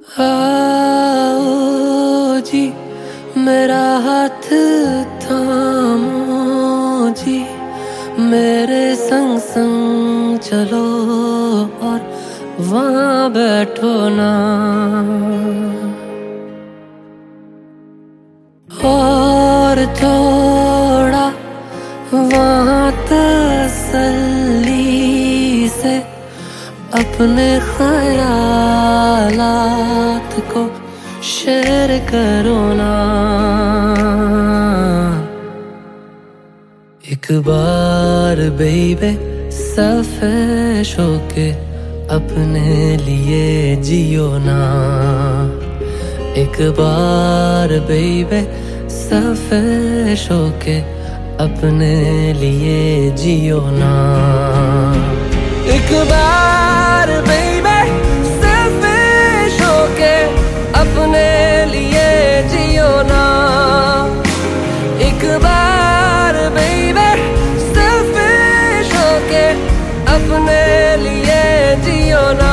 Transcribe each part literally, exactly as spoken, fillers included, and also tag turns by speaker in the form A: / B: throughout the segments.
A: आओ जी मेरा हाथ थामो जी, मेरे संग संग चलो और वहाँ बैठो ना। और थोड़ा वहाँ तसल्ली से अपने ख्यालात को शेयर करो ना। एक बार बेबे सफेश होके अपने लिए जियो ना। एक बार बेबे सफेश होके अपने लिए जियो ना। एक बार बेबे सेल्फिश होके अपने लिए जियो ना। एक बार बेबे सेल्फिश होके अपने लिए जियो ना।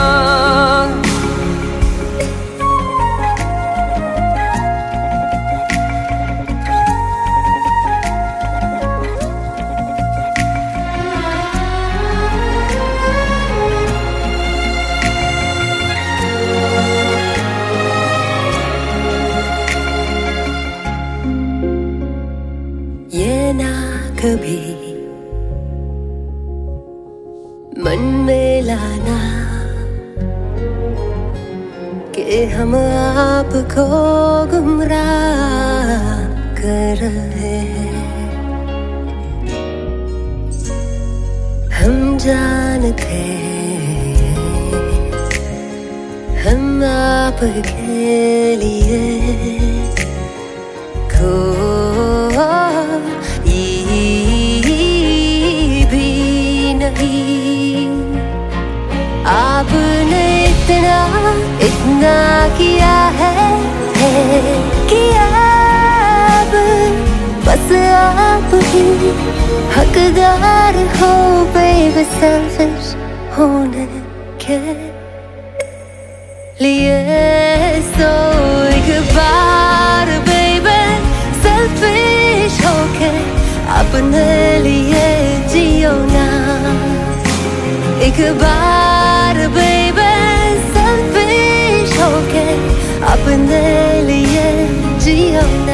B: ये ना कभी मन में लाना कि हम आपको गुमराह कर रहे हैं। हम जानते हम आपके लिए आपने इतना इतना किया है, है किया अब बस आप ही हकदार हो बेबी सेल्फिश होने के लिए। सो एक बार बेबी सेल्फिश होके अपने लिए जियो ना। एक बार बेबी सेल्फिश होके अपने लिए जियो ना।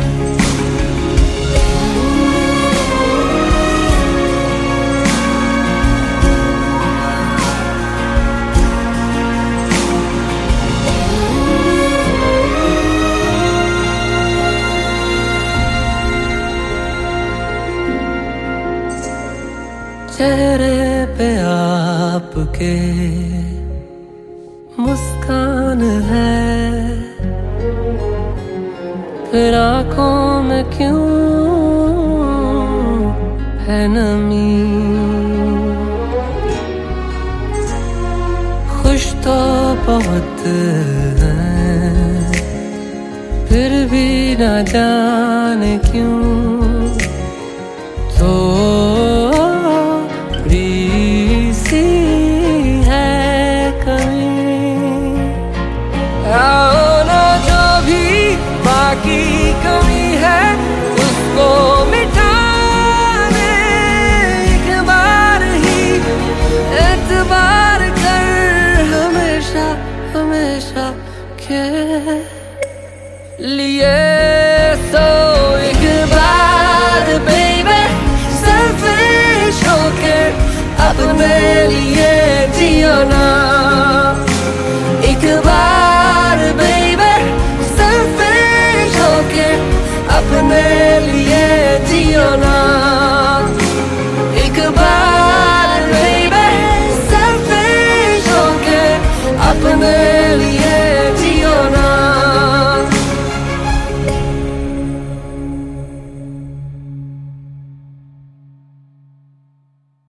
A: चेहरे पे आपके मुस्कान है, फिर आँखों में क्यों है नमी। खुश तो बहुत हैं, फिर भी न जाने क्यों तो की कमी है उसको मिटाने एक बार ही एतबार कर हमेशा हमेशा के लिए। सो एक बार बेबी सेल्फिश होके अपने लिए जियो ना।